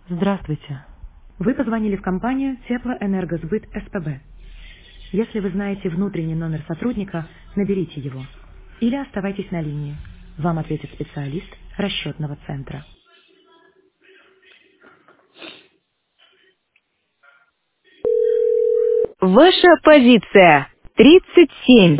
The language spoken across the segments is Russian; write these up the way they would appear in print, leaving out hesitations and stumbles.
Здравствуйте. Вы позвонили в компанию Теплоэнергосбыт СПБ. Если вы знаете внутренний номер сотрудника, наберите его. Или оставайтесь на линии. Вам ответит специалист расчетного центра. Ваша позиция 37.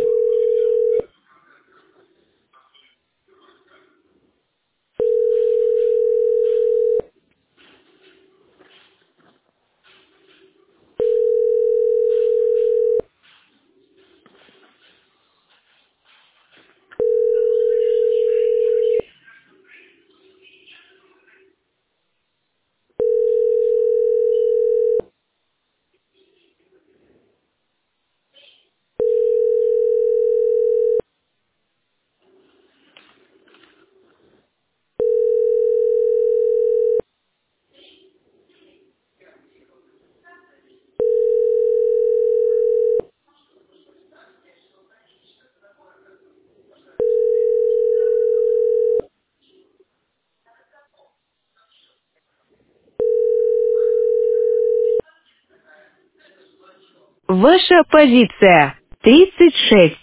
Ваша позиция 36.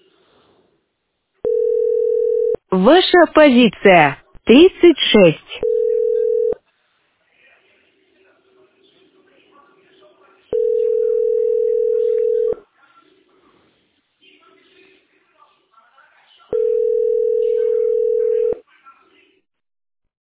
Ваша позиция 36.